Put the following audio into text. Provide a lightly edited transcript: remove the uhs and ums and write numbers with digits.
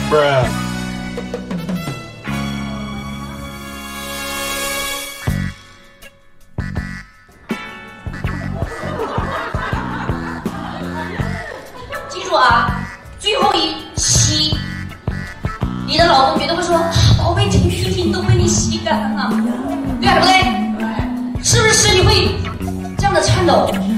记住啊，最后一期，你的老公绝对会说：“宝贝，这浴巾都被你洗干了，对不对？是不是身体会这样的颤抖？